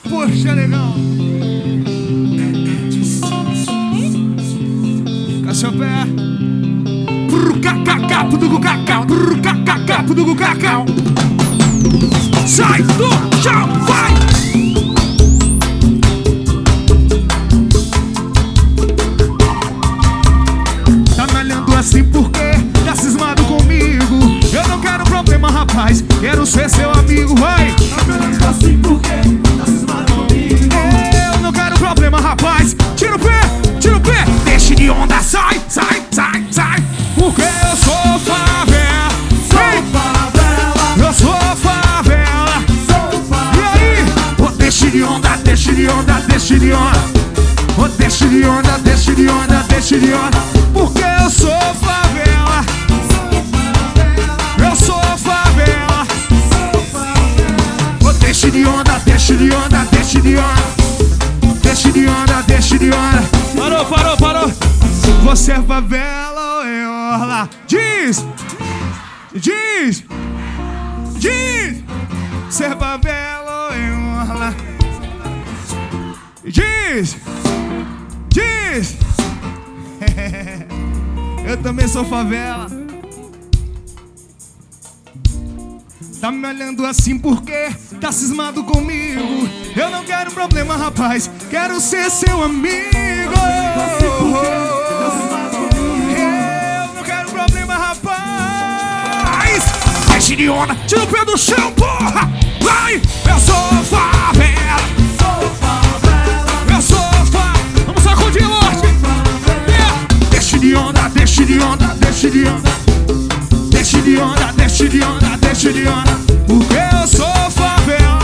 Poxa, legal. Cassiopé. Sai do chão, vai! Tá me olhando assim porque tá cismado comigo. Eu não quero problema, rapaz, quero ser seu amigo, vai! Tá me olhando assim porque tá cismado comigo. Eu não quero problema, rapaz, tira o pé, deixa de onda, sai, sai, sai, sai. Porque eu sou favela, eu sou favela. E aí? Oh, deixa de onda, deixa de onda, deixa de onda. Oh, deixa de onda, deixa de onda, deixa de onda. Porque eu sou favela, eu sou favela. Oh, deixa de onda, deixa de onda, deixa de onda. Deixa de onda, deixa de onda. Parou. Você é favela ou é orla? Diz! Você é favela ou é orla? Diz! Eu também sou favela. Tá me olhando assim porque tá cismado comigo. Eu não quero problema, rapaz, quero ser seu amigo. Eu não quero problema, rapaz. Deixa de onda, tira o pé do chão, porra. Vai, eu sou favela. Eu sou favela. Vamos sacudir, Lorde. Deixa de onda, deixa de onda, deixa de onda. Deixa de onda, deixa de onda, deixa de onda. Porque eu sou favela.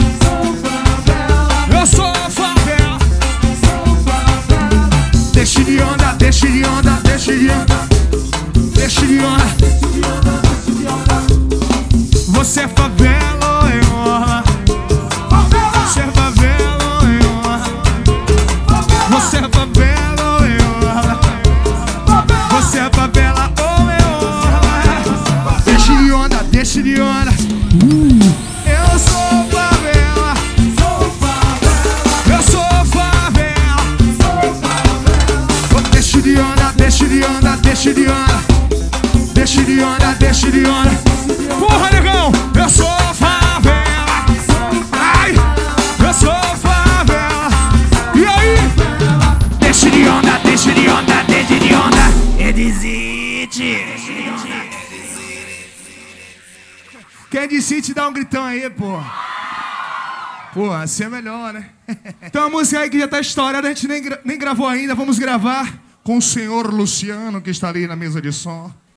Eu sou favela. Deixa de onda, deixa de onda, deixa de onda. Deixa de onda. Você é favela ou é orla? Você é favela ou é orla? Você é favela ou é orla? Você é favela ou é orla? Deixa de onda, deixa de onda. Eu sou favela. Eu sou favela. Deixa de onda, deixa de onda, deixa de onda. Deixa de onda, deixa de onda. Porra, negão, eu sou favela. Ai, eu sou favela. E aí? Deixa de onda, deixa de onda, deixa de onda. Edizite. Quem é de City, dá um gritão aí, porra. Porra, assim é melhor, né? Tem uma música aí que já tá estourada, a gente nem gravou ainda. Vamos gravar com o senhor Luciano, que está ali na mesa de som.